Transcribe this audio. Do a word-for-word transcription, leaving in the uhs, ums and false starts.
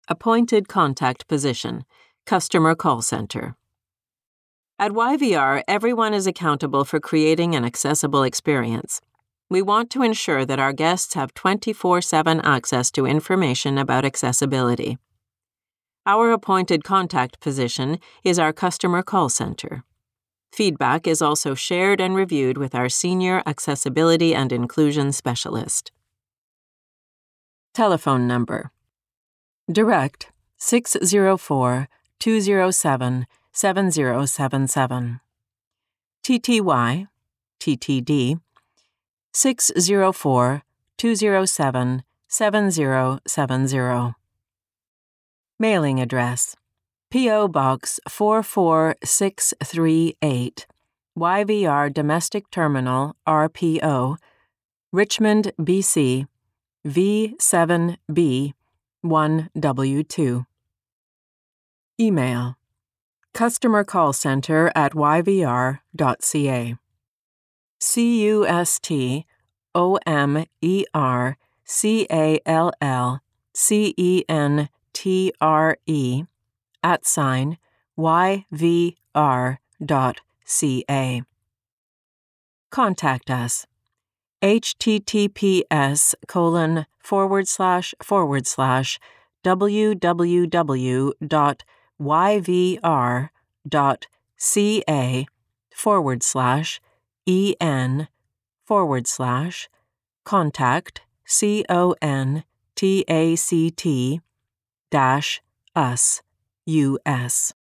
Appointed Contact Position, Customer Call Center. At Y V R, everyone is accountable for creating an accessible experience. We want to ensure that our guests have twenty-four seven access to information about accessibility. Our appointed contact position is our Customer Call Center. Feedback is also shared and reviewed with our Senior Accessibility and Inclusion Specialist. Telephone number. Direct six zero four, two zero seven, seven zero seven seven. T T Y, T T D, six zero four, two zero seven, seven zero seven zero. Mailing address. P O. Box four four six three eight, Y V R Domestic Terminal, R P O, Richmond, B C, V seven B one W two. Email. Customer Call Center at y v r dot c a. C U S T O M E R C A L L C E N T R E at sign y v r dot c a. Contact us. https colon forward slash forward slash www dot yvr dot ca forward slash en forward slash contact c o n t a c t dash us us